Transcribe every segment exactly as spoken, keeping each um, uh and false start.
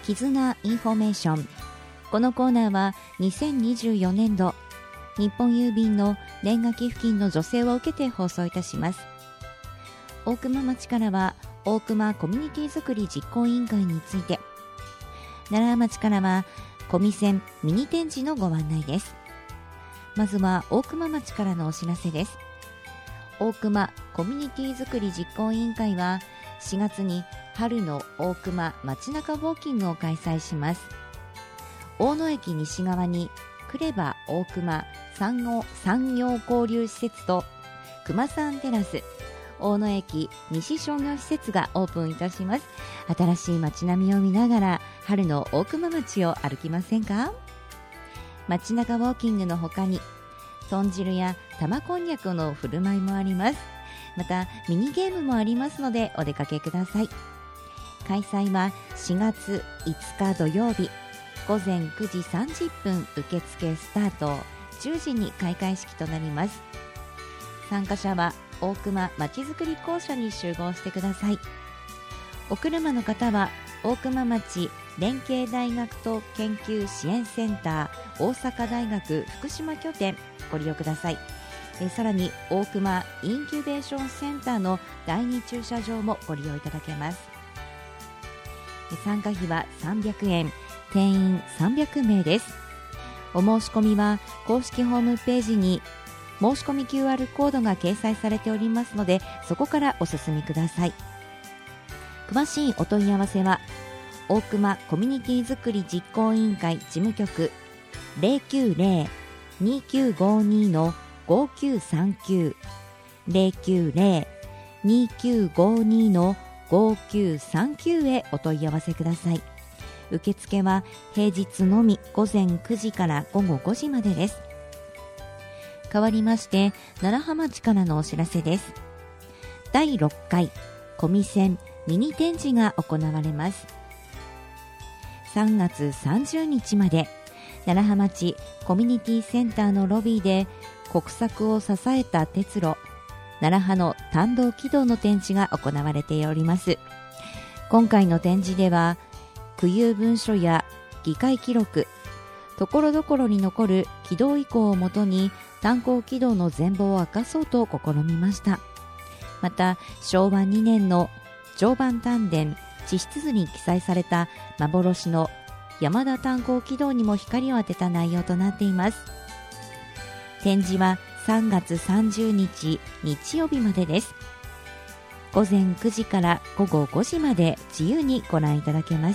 絆インフォメーション。このコーナーはにせんにじゅうよねんど日本郵便の年賀寄付金の助成を受けて放送いたします。大熊町からは大熊コミュニティづくり実行委員会について、楢葉町からはコミセンミニ展示のご案内です。まずは大熊町からのお知らせです。大熊コミュニティづくり実行委員会はしがつに春の大熊街中ウォーキングを開催します。大野駅西側にクレバ大熊産業、産業交流施設と熊さんテラス、大野駅西商業施設がオープンいたします。新しい街並みを見ながら春の大熊町を歩きませんか？街中ウォーキングの他に豚汁や玉こんにゃくの振る舞いもあります。またミニゲームもありますのでお出かけください。開催はしがついつか土曜日ごぜんくじさんじゅっぷん受付スタート、じゅうじに開会式となります。参加者は大熊まちづくり校舎に集合してください。お車の方は大熊町連携大学と研究支援センター大阪大学福島拠点ご利用ください。えさらに大熊インキュベーションセンターのだいに駐車場もご利用いただけます。参加費はさんびゃくえん、定員さんびゃくめいです。お申し込みは公式ホームページに申し込み キューアール コードが掲載されておりますので、そこからお進みください。詳しいお問い合わせは大熊コミュニティづくり実行委員会事務局 ゼロきゅうゼロ にきゅうごに ごきゅうさんきゅう ゼロきゅうゼロ にきゅうごに ごきゅうさんきゅう へお問い合わせください。受付は平日のみごぜんくじからごごごじまでです。代わりまして楢葉町からのお知らせです。だいろっかいコミセンミニ展示が行われます。さんがつさんじゅうにちまで楢葉町コミュニティセンターのロビーで国策を支えた鉄路楢葉の単道軌道の展示が行われております。今回の展示では区有文書や議会記録、ところどころに残る軌道遺構をもとに炭鉱軌道の全貌を明かそうと試みました。またしょうわにねんの常磐炭田地質図に記載された幻の山田炭鉱軌道にも光を当てた内容となっています。展示はさんがつさんじゅうにち日曜日までです。ごぜんくじからごごごじまで自由にご覧いただけます。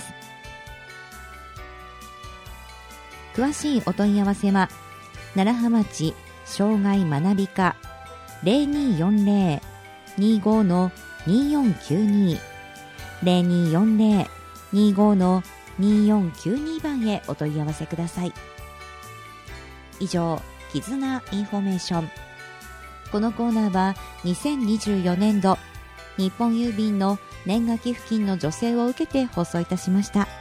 詳しいお問い合わせは楢葉町障害学び課 ゼロにーよんゼロ にーご にーよんきゅうに ゼロにーよんゼロ にーご にーよんきゅうに 番へお問い合わせください。以上、絆インフォメーション。このコーナーはにせんにじゅうよねんど日本郵便の年賀寄付金の助成を受けて放送いたしました。